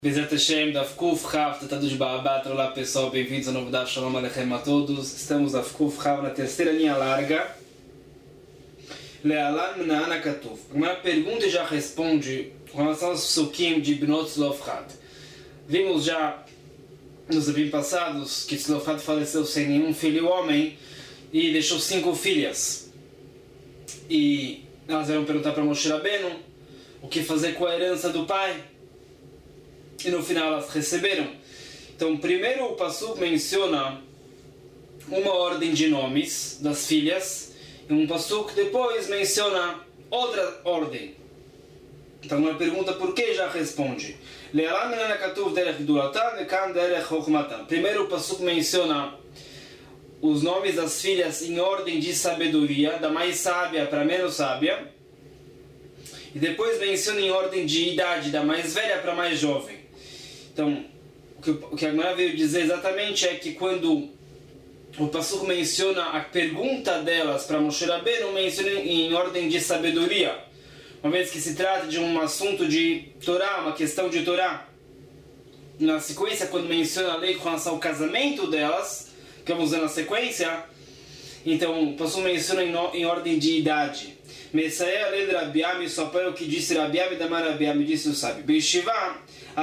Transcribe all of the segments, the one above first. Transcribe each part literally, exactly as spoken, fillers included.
Bezat Hashem, Daf Kuf Chav, Tratados de Ba'abat. Olá pessoal, bem-vindos ao novo Daf Shalom Aleichem a todos. Estamos Daf Kuf Chav na terceira linha larga. Le'alan Mena'ana Katuf. Uma pergunta e já responde com relação aos psukim de Bnot Tzlofchad. Vimos já nos avim passados que Tzlofchad faleceu sem nenhum filho homem e deixou cinco filhas. E elas vieram perguntar para Moshe Rabbeinu o que fazer com a herança do pai. E no final elas receberam. Então, primeiro o Pasuk menciona uma ordem de nomes das filhas, e um Pasuk depois menciona outra ordem. Então, uma pergunta por que já responde. Primeiro o Pasuk menciona os nomes das filhas em ordem de sabedoria, da mais sábia para a menos sábia, e depois menciona em ordem de idade, da mais velha para a mais jovem. Então, o que, o que a Gemara veio dizer exatamente é que quando o Pasuk menciona a pergunta delas para Moshe Rabbeinu, menciona em ordem de sabedoria, uma vez que se trata de um assunto de Torá, uma questão de Torá. Na sequência, quando menciona a lei com relação ao casamento delas, que vamos ver na sequência, então o Pasuk menciona em, em ordem de idade. Messaia a lei de Rabiami, só para o que disse Rabiami, Damar Rabiami, disse o sábio. Beshivá,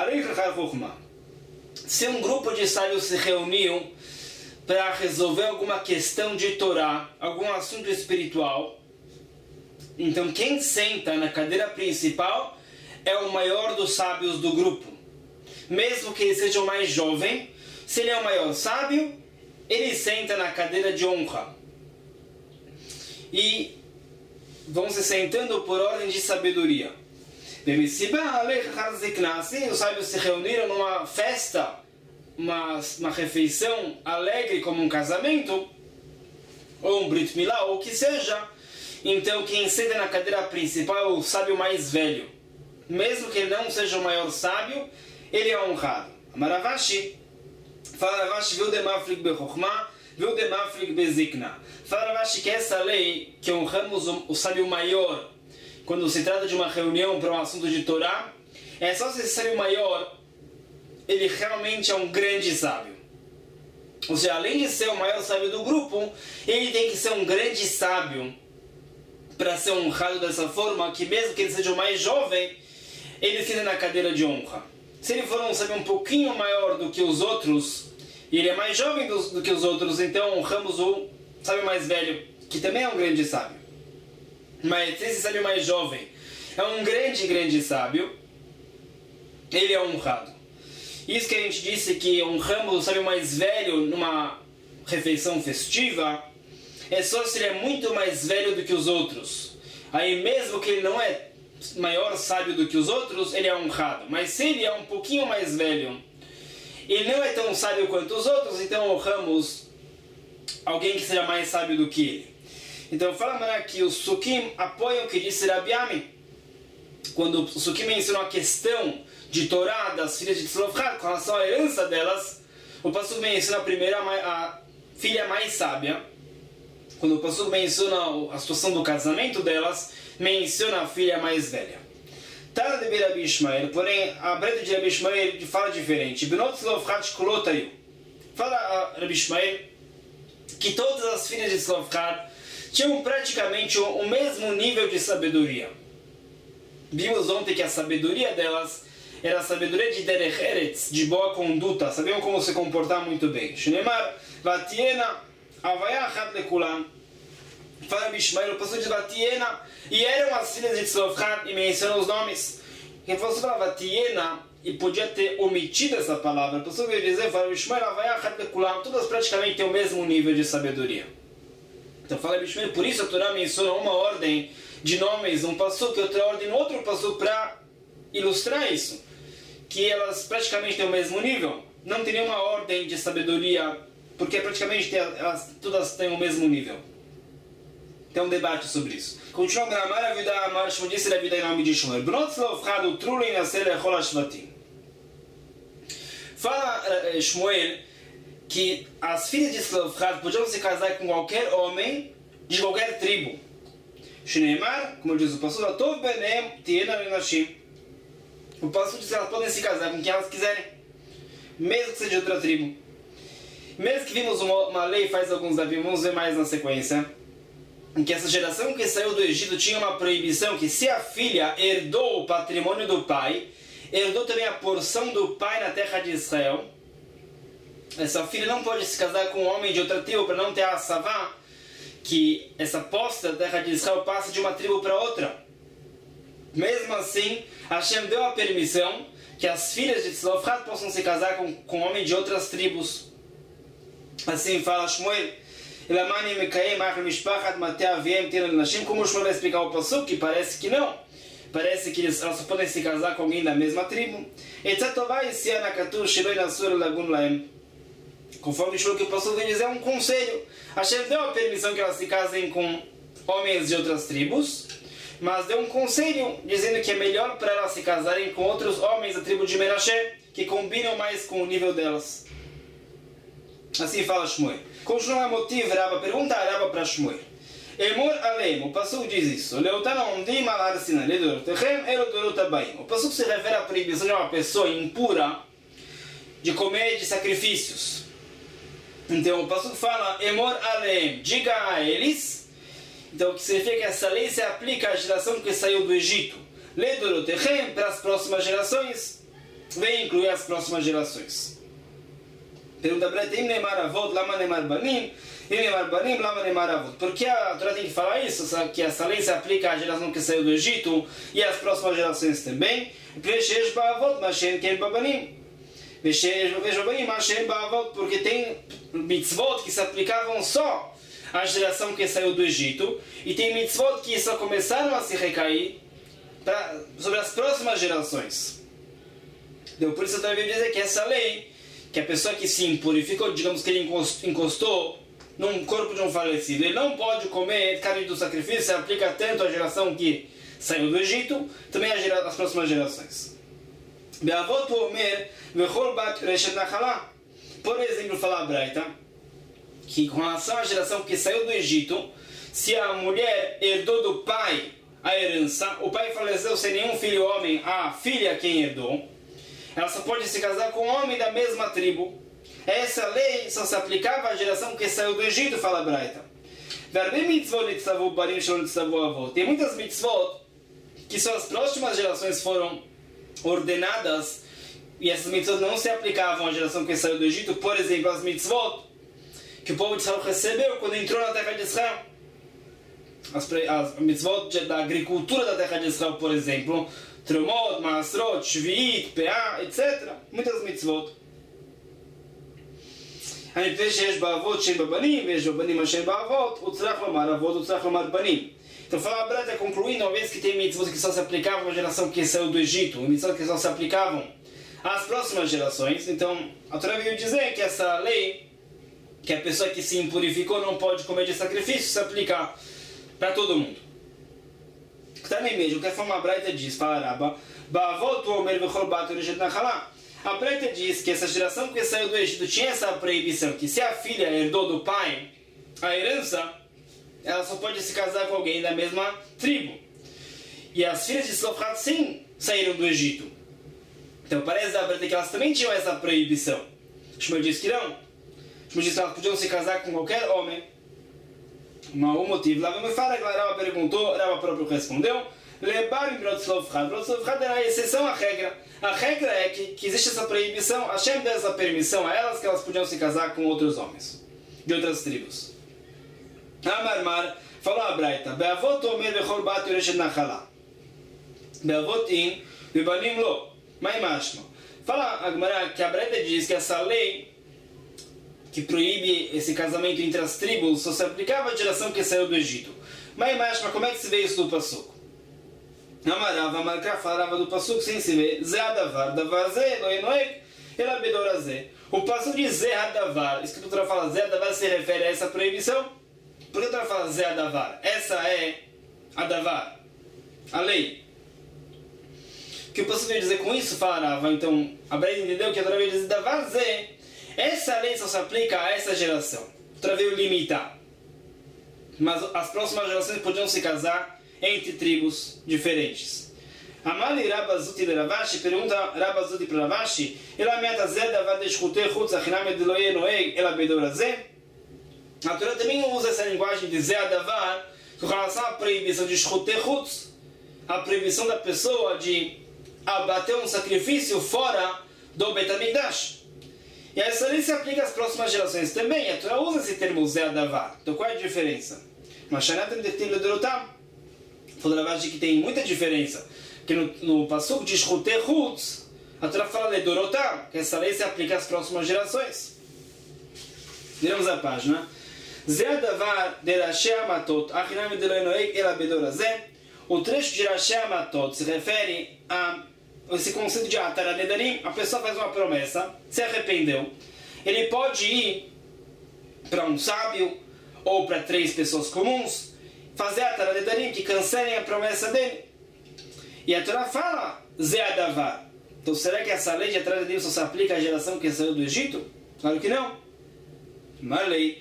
se um grupo de sábios se reuniu para resolver alguma questão de Torá, algum assunto espiritual, então quem senta na cadeira principal é o maior dos sábios do grupo. Mesmo que ele seja o mais jovem, se ele é o maior sábio, ele senta na cadeira de honra. E vão se sentando por ordem de sabedoria. Os sábios se reuniram numa festa, uma, uma refeição alegre como um casamento, ou um Brit Milá, ou o que seja. Então quem senta na cadeira principal é o sábio mais velho. Mesmo que ele não seja o maior sábio, ele é honrado. Amaravashi, fala Ravashi, viu demaflik bechokhmah, viu demaflik bezikna. Fala Ravashi que essa lei, que honramos o, o sábio maior, quando se trata de uma reunião para um assunto de Torá, é só se esse sábio maior, ele realmente é um grande sábio. Ou seja, além de ser o maior sábio do grupo, ele tem que ser um grande sábio para ser honrado dessa forma, que mesmo que ele seja o mais jovem, ele fica na cadeira de honra. Se ele for um sábio um pouquinho maior do que os outros, e ele é mais jovem do, do que os outros, então honramos o sábio mais velho, que também é um grande sábio. Mas esse sábio mais jovem é um grande, grande sábio, ele é honrado. Isso que a gente disse que honramos o sábio mais velho numa refeição festiva, é só se ele é muito mais velho do que os outros. Aí mesmo que ele não é maior sábio do que os outros, ele é honrado. Mas se ele é um pouquinho mais velho, ele não é tão sábio quanto os outros, então honramos alguém que seja mais sábio do que ele. Então fala que os Sukim apoiam o que disse Rabiami. Quando os Sukim mencionam a questão de Torá das filhas de Tzlofchad com relação à herança delas, o Pasuk menciona a primeira a filha mais sábia. Quando o Pasuk menciona a situação do casamento delas, menciona a filha mais velha. Tana de Rabi Ishmael, porém a breta de Rabi Ishmael fala diferente. Bnot Tzlofchad shkolotayu. Fala Rabi Ishmael que todas as filhas de Tzlofchad tinham praticamente o, o mesmo nível de sabedoria. Vimos ontem que a sabedoria delas era a sabedoria de derech eretz, de boa conduta, sabiam como se comportar muito bem. Shneimar, Vatiena, Havaya achat lekulam. Fala Bishmael, o pastor de Vatiena, e eram as filhas de Tzlofchad, e menciona os nomes. Quem fosse falar Vatiena, e podia ter omitido essa palavra, o pastor veio dizer, fala Bishmael, Havaya achat lekulam, todas praticamente têm o mesmo nível de sabedoria. Então fala Bishmael, por isso a Torá menciona uma ordem de nomes, um passuque, outra ordem, outro passuque para ilustrar isso. Que elas praticamente têm o mesmo nível. Não tem nenhuma ordem de sabedoria, porque praticamente elas todas têm o mesmo nível. Tem um debate sobre isso. Continua a gramar a vida a marcha, como disse a vida em nome de Shmuel. Bnot Tzlofchad utrulem nascer lechol hashvatim. Fala uh, Shmuel que as filhas de Tzlofchad podiam se casar com qualquer homem de qualquer tribo. Shneimar, como diz o pastor, Tov benem tiena lenashim. O pastor diz que elas podem se casar com quem elas quiserem, mesmo que seja de outra tribo. Mesmo que vimos uma, uma lei faz alguns da Bíblia, vamos ver mais na sequência, em que essa geração que saiu do Egito tinha uma proibição que se a filha herdou o patrimônio do pai, herdou também a porção do pai na terra de Israel, essa filha não pode se casar com um homem de outra tribo para não ter a savá, que essa posse da terra de Israel passa de uma tribo para outra. Mesmo assim, Hashem deu a permissão que as filhas de Tzlofrat possam se casar com, com homens de outras tribos. Assim fala Shmuel, como o Shmuel vai explicar o passuco, que parece que não. Parece que eles, elas só podem se casar com alguém da mesma tribo. Conforme o que o pastor vem dizer, é um conselho. Hashem deu a permissão que elas se casem com homens de outras tribos, mas deu um conselho dizendo que é melhor para elas se casarem com outros homens da tribo de Menashe, que combinam mais com o nível delas. Assim fala Shmuel. Continua a motivo, Rabba pergunta a Rabba para Shmuel. Emor Alem, o passuco diz isso. O passuco se refere à proibição de uma pessoa impura de comer de sacrifícios. Então o passuco fala, Emor Alem, diga a eles. Então o que significa que essa lei se aplica à geração que saiu do Egito. Ledorotechem, para as próximas gerações, vem incluir as próximas gerações. Pergunta para ele, Neymar Avot, Lama Neymar Banim, Neymar Banim, Lama Neymar Avot. Por que a Torá tem que falar isso? Que essa lei se aplica à geração que saiu do Egito e às próximas gerações também. Porque tem mitzvot que se aplicavam só à geração que saiu do Egito e tem mitzvot que só começaram a se recair pra, sobre as próximas gerações. Então, por isso eu também dizer que essa lei, que a pessoa que se impurificou, digamos que ele encostou num corpo de um falecido, ele não pode comer carne do sacrifício, se aplica tanto à geração que saiu do Egito, também às próximas gerações. Por exemplo, fala a Braita, que com relação à geração que saiu do Egito, se a mulher herdou do pai a herança, o pai faleceu sem nenhum filho homem, a filha quem herdou, ela só pode se casar com um homem da mesma tribo. Essa lei só se aplicava à geração que saiu do Egito, fala a Braita. Tem muitas mitzvot que só as próximas gerações foram ordenadas e essas mitzvot não se aplicavam à geração que saiu do Egito. Por exemplo, as mitzvot que o povo de Israel recebeu quando entrou na terra de Israel. As, as mitzvot da agricultura da terra de Israel, por exemplo, Trumot, Maasrot, Shviit, Peah, etcétera. Muitas mitzvot. Então fala a Brata concluindo, uma vez que tem mitzvot que só se aplicavam à geração que saiu do Egito, mitzvot que só se aplicavam às próximas gerações. Então a Torá veio dizer que essa lei, que a pessoa que se impurificou não pode comer de sacrifício, se aplica para todo mundo. Também mesmo, que a forma Braita diz, fala Rabba, a Braita diz que essa geração que saiu do Egito tinha essa proibição, que se a filha herdou do pai a herança, ela só pode se casar com alguém da mesma tribo. E as filhas de Tzlofrat sim saíram do Egito. Então parece da Braita que elas também tinham essa proibição. Shmuel diz que não. Shmuel diz que elas podiam se casar com qualquer homem. Mas o motivo, lá me fala que a Rabba perguntou, a Rabba próprio respondeu, levar em Tzlofrat. Tzlofrat era a exceção à regra. A regra é que, que existe essa proibição, Hashem deu essa permissão a elas que elas podiam se casar com outros homens, de outras tribos. Amarmar, falou a Braita, Be'avot omer bechol bat yoreshet nachala. Be'avot in, bebanim lo. Mai mashma. Fala a Gemara que a Braita diz que essa lei que proíbe esse casamento entre as tribos só se aplicava à geração que saiu do Egito. Mas, mas como é que se vê isso do passuco? Amarava, marca, falava do passuco sem se ver. Zé adavar, davar zé, noé noé, ela bedora zé. O passuco diz Zé adavar, isso que o Torá fala Zé adavar se refere a essa proibição. Por que o Torá fala Zé adavar? Essa é adavar, a lei. O que o passuco veio dizer com isso, falava, então, a Braita entendeu que a Torá veio dizer davar zé. Essa lei só se aplica a essa geração. Outra veio limitar. Mas as próximas gerações podiam se casar entre tribos diferentes. Amali Rabazuti de Ravashi, pergunta Rabazuti para Ravashi, ela me atazé da vade escutei chutz achiname de loye noei, ela bedorazé. A Torá também usa essa linguagem de Zé Adavar com relação à proibição de escutei chutz, a proibição da pessoa de abater um sacrifício fora do Bet HaMikdash. E essa lei se aplica às próximas gerações também. A Torá usa esse termo Zé Adavar. Então qual é a diferença? Mas Shanatem Detiv Ledorotam. Falou Ravashi que tem muita diferença. Que no, no Pasuk de Shchutei Chutz, a Torá fala Ledorotam, que essa lei se aplica às próximas gerações. Viramos a página. Zé Adavar de Rashi Amatot, Achinam de Loenoeg Ela Bedorazé. O trecho de Rashi Amatot se refere a esse conceito de Atara Nedarim. A pessoa faz uma promessa, se arrependeu. Ele pode ir para um sábio ou para três pessoas comuns, fazer Atara Nedarim, que cancelem a promessa dele. E a Torá fala Zé Adavar. Então será que essa lei de Atara Nedarim só se aplica à geração que saiu do Egito? Claro que não. Uma lei.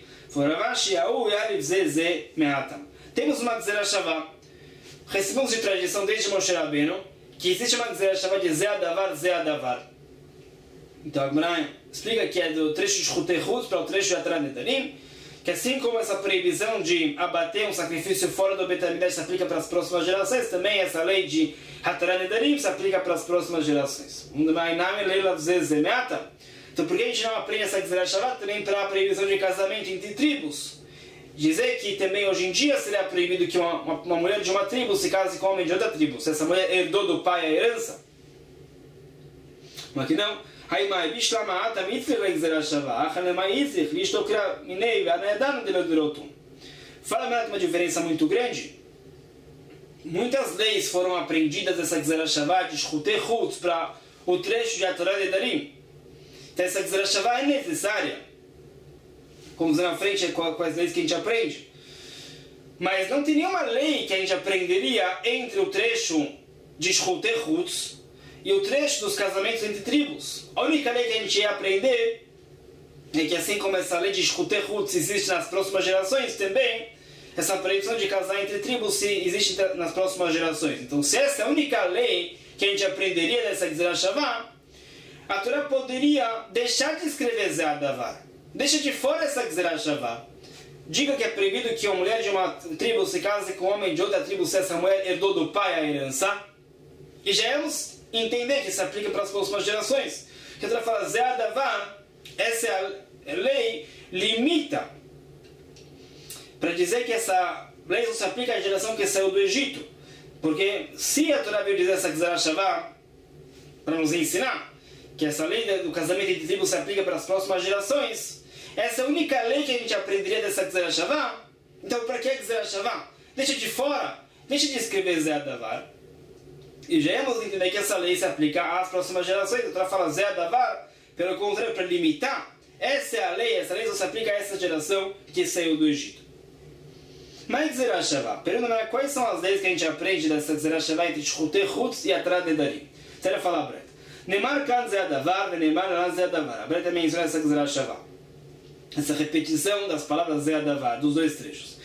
Temos uma Gzerah Shavá. Recebemos de tradição desde Moshe Rabbeinu que existe uma Gzerah Shavá de Zé Adavar, Zé Adavar. Então a Gemara explica que é do trecho de Shchutei Chutz para o trecho de Atara Nedarim, que assim como essa proibição de abater um sacrifício fora do Bet HaMikdash se aplica para as próximas gerações, também essa lei de Atara Nedarim se aplica para as próximas gerações. Então por que a gente não aprende essa Gzerah Shavá também para a proibição de casamento entre tribos? Dizer que também hoje em dia seria proibido que uma, uma, uma mulher de uma tribo se case com um homem de outra tribo, se essa mulher herdou do pai a herança. Mas que não. Fala uma diferença muito grande. Muitas leis foram aprendidas dessa Gzerah Shavá de Shchutei Chutz para o trecho de Atara Nedarim. Então essa Gzerah Shavá é necessária. Como dizer na frente com as leis que a gente aprende. Mas não tem nenhuma lei que a gente aprenderia entre o trecho de Shchutei Chutz e o trecho dos casamentos entre tribos. A única lei que a gente ia aprender é que assim como essa lei de Shchutei Chutz existe nas próximas gerações, também essa proibição de casar entre tribos se existe nas próximas gerações. Então se essa é a única lei que a gente aprenderia dessa Gzerah Shavá, a Torá poderia deixar de escrever Zé Adavar. Deixa de fora essa Gzerah Shavá. Diga que é proibido que uma mulher de uma tribo se case com um homem de outra tribo se essa mulher herdou do pai a herança. E já vamos entender que se aplica para as próximas gerações. Que a Torá fala Zé Adavar, essa é a lei, limita. Para dizer que essa lei só se aplica à geração que saiu do Egito. Porque se a Torá veio dizer essa Gzerah Shavá para nos ensinar que essa lei do casamento entre tribos se aplica para as próximas gerações, essa é a única lei que a gente aprenderia dessa Gzerah Shavá. Então, para que Gzerah Shavá? Deixa de fora, deixa de escrever Zé Adavar. E já vamos entender que essa lei se aplica às próximas gerações. A Torá fala Zé Adavar, pelo contrário, para limitar. Essa é a lei, essa lei só se aplica a essa geração que saiu do Egito. Mas Gzerah Shavá, pergunta, quais são as leis que a gente aprende dessa Gzerah Shavá entre Shchutei Chutz e Atara Nedarim? Você vai falar, Breta. Neymar kan Zé Adavar, Neymar lan Zé Adavar. A Breta também menciona essa Gzerah Shavá. Essa repetição das palavras Zé Adavar, dos dois trechos.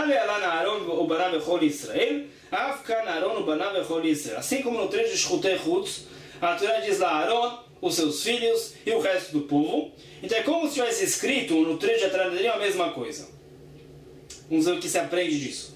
Assim como no trecho de Shchutei Chutz, a Torá diz lá Aaron, os seus filhos e o resto do povo. Então é como se tivesse escrito no trecho de Atara Nedarim a mesma coisa. Vamos ver o que se aprende disso.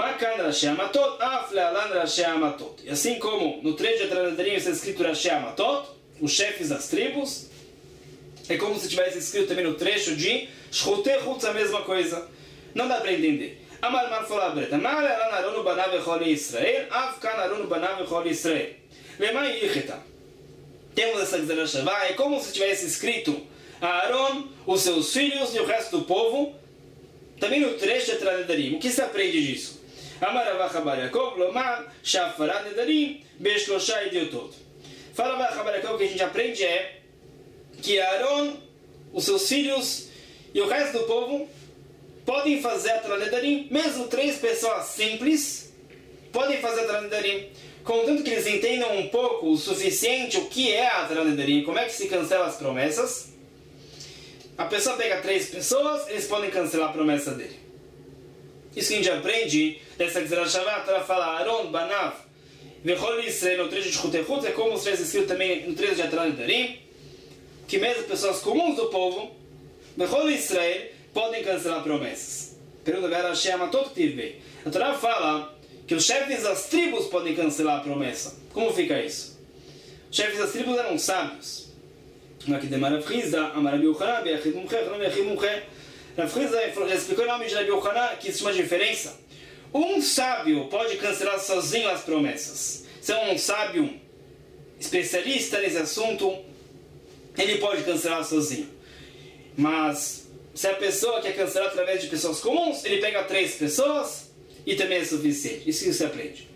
E assim como no trecho de Atara Nedarim está escrito Rashi Amatot, os chefes das tribos, é como se tivesse escrito também no trecho de Shchutei Chutz a mesma coisa. Não dá para entender. Amar Mar falou a Breta. Mar elan Aron banav echol Israel, af kan Aron banav echol Israel. Lemai icheta. Temos essa Gzerah Shavá, é como se tivesse escrito Aaron, os seus filhos e o resto do povo, também no trecho de Atara Nedarim. O que se aprende disso? Amar Ravacha bar Yaakov, lomar shafarat Nedarim, beshlosha idiotot. Fala Ravacha bar Yaakov, o que a gente aprende é que Aaron, os seus filhos e o resto do povo podem fazer Atara Nedarim, mesmo três pessoas simples podem fazer Atara Nedarim, contanto que eles entendam um pouco o suficiente o que é Atara Nedarim, como é que se cancela as promessas. A pessoa pega três pessoas, eles podem cancelar a promessa dele. Isso que a gente aprende dessa Gzerah Shavá, a Torá fala Aaron, Banav, Vechol Israel, no trecho de Chutechutz, é como se escrito também no trecho de Atarat Nedarim, que mesmo pessoas comuns do povo, Vechol Israel, podem cancelar promessas. Pergunta Vera Hashem, todo que bem. A Torá fala que os chefes das tribos podem cancelar a promessa. Como fica isso? Os chefes das tribos eram sábios. Aqui de Rav Chizda, Amar Rabi Yochanan, Be'achid Mumche, Rabi Achid Mumche. Rav Chizda explicou o nome de Rabi Yochanan, que existe uma diferença. Um sábio pode cancelar sozinho as promessas. Se é um sábio especialista nesse assunto, ele pode cancelar sozinho. Mas se a pessoa quer cancelar através de pessoas comuns, ele pega três pessoas e também é suficiente. Isso que você aprende.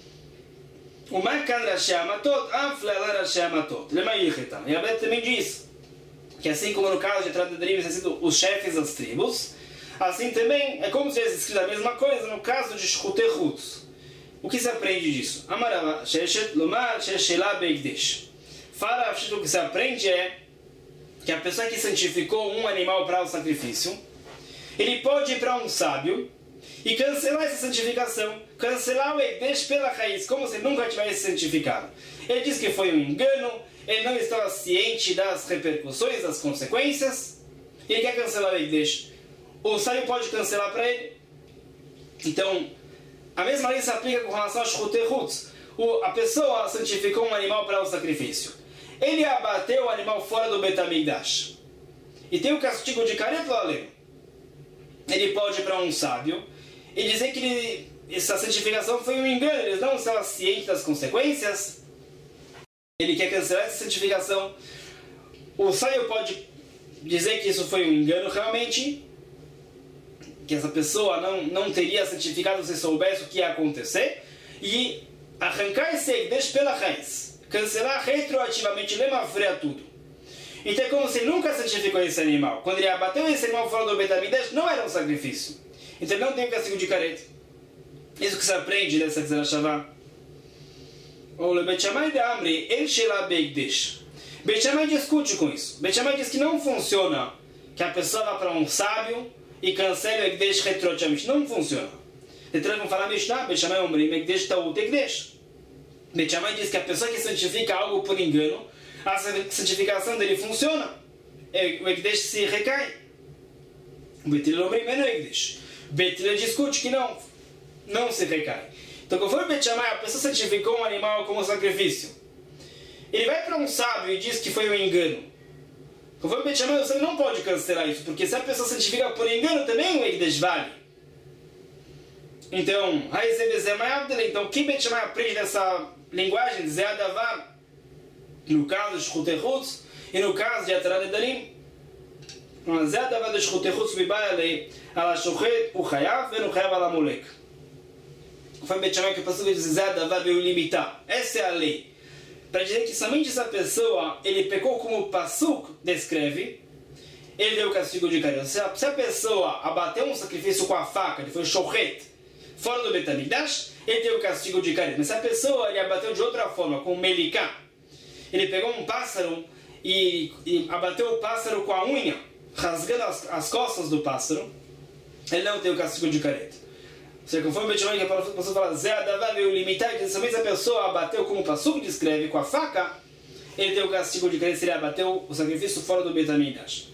O Makan Rashi Amatot, Aflelan Rashi Amatot. Lema Yicheta. E a Bíblia também diz que assim como no caso de Atarat Nedarim, tem sido os chefes das tribos, assim também é como se tivesse escrito a mesma coisa no caso de Chutechutz. O que se aprende disso? Amarava Sheshet Lomar Sheshela Beigdesh. Fala, o que se aprende é que a pessoa que santificou um animal para o sacrifício, ele pode ir para um sábio e cancelar essa santificação, cancelar o Eikdesh pela raiz, como se nunca tivesse santificado. Ele diz que foi um engano, ele não estava ciente das repercussões, das consequências, e ele quer cancelar o Eikdesh. O sábio pode cancelar para ele. Então, a mesma lei se aplica com relação a Chutechutz. A pessoa santificou um animal para o sacrifício. Ele abateu o animal fora do Bet HaMikdash. E tem o castigo de Karet Lo'alem. Ele pode ir para um sábio e dizer que ele, essa santificação foi um engano, ele não estava ciente das consequências. Ele quer cancelar essa santificação. O sábio pode dizer que isso foi um engano realmente, que essa pessoa não, não teria santificado se soubesse o que ia acontecer, e arrancar esse Eikdesh pela raiz, cancelar retroativamente, lemafrear tudo. Então é como se ele nunca santificou esse animal. Quando ele abateu esse animal fora do Bet HaMikdash, não era um sacrifício. Então ele não tem o castigo de Karet. Isso que se aprende dessa Gzera Shavá. O Bet Shammai de Amri, El Shela Beikdesh. Bet Shammai discute com isso. Bet Shammai diz que não funciona que a pessoa vá para um sábio e cancele o Eikdesh retroativamente. Não funciona. Detrás vão falar Mishnah, Bet Shammai Omri, Eikdesh Ta'ut Eikdesh. Bet Shammai diz que a pessoa que santifica algo por engano, a santificação dele funciona. O Eikdesh se recai. Bet Hillel Omri, Meno Eikdesh. Bet Hillel discute que não, não se recai. Então, conforme Bet Shammai, a pessoa santificou um animal como sacrifício. Ele vai para um sábio e diz que foi um engano. Conforme Bet Shammai, você não pode cancelar isso, porque se a pessoa santifica por engano, também o Eikdesh vale. Então, então, o que Bet Shammai aprende dessa linguagem de Zeadavar, no caso de Chutechutz e no caso de Atarat Nedarim? Zeadavar de Chutechutz vibai ala shochet u chayav venu chayav ala molek. Foi Bet Shammai que o pastor diz Zeadavar veio limitar. Essa é a lei. Para dizer que somente essa pessoa, ele pecou como o Pasuk descreve, ele deu o castigo de Karet. Se a pessoa abateu um sacrifício com a faca, ele foi shochet, fora do Bet HaMikdash, ele deu o castigo de Karet. Mas se a pessoa ele abateu de outra forma, com meliká, ele pegou um pássaro e, e abateu o pássaro com a unha, rasgando as, as costas do pássaro, ele não tem o castigo de Karet. Ou seja, conforme o Bet Shammai, que a pessoa fala, Zé Adavar veio limitar, que somente a pessoa abateu como o Pasuk descreve, com a faca, ele tem o castigo de Karet se ele abateu o sacrifício fora do Bet HaMikdash.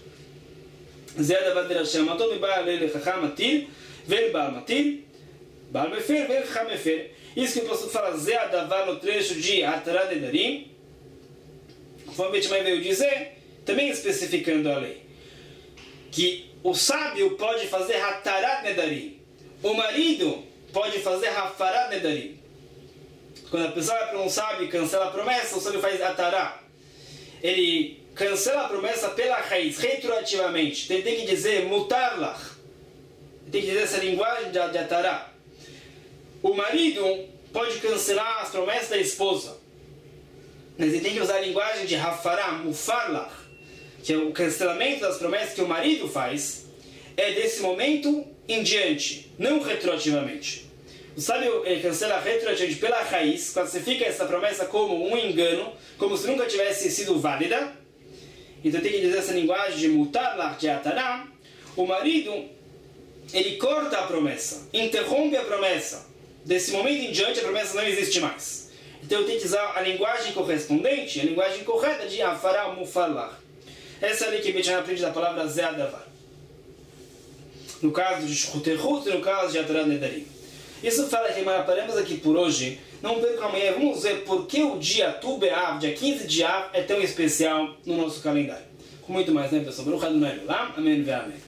Zé Adavar de Hashem, matou me baal ele chacham matil, vel baal matil, baal mefer, vel chacham mefer. Isso que o Pasuk fala, Zé Adavar no trecho de Atarat Nedarim, conforme o Bet Shammai veio dizer, também especificando a lei, que o sábio pode fazer Atarat Nedarim. O marido pode fazer Hafarat Nedarim. Quando a pessoa vai para um sábio e cancela a promessa, o sábio faz Atará. Ele cancela a promessa pela raiz, retroativamente. Então ele tem que dizer Mutarlach. Ele tem que dizer essa linguagem de, de Atará. O marido pode cancelar as promessas da esposa. Mas ele tem que usar a linguagem de Hafará, Mufarlach, que é o cancelamento das promessas que o marido faz, é desse momento em diante, não retroativamente. O sábio ele cancela retroativamente pela raiz, classifica essa promessa como um engano, como se nunca tivesse sido válida. Então tem que dizer essa linguagem de mutar de atará. O marido, ele corta a promessa, interrompe a promessa. Desse momento em diante a promessa não existe mais. Então eu tenho que usar a linguagem correspondente, a linguagem correta de Afará Mufalar. Essa é a lei que a gente aprende da palavra Zeadavar. No caso de Shchuterhut e no caso de Atarat Nedarim. Isso fala que nós paramos aqui por hoje. Não percam amanhã, vamos ver por que o dia Tu B'Av, dia quinze de Av, é tão especial no nosso calendário. Com muito mais, né, pessoal? Baruch Adonai Olam. Amém ve amém.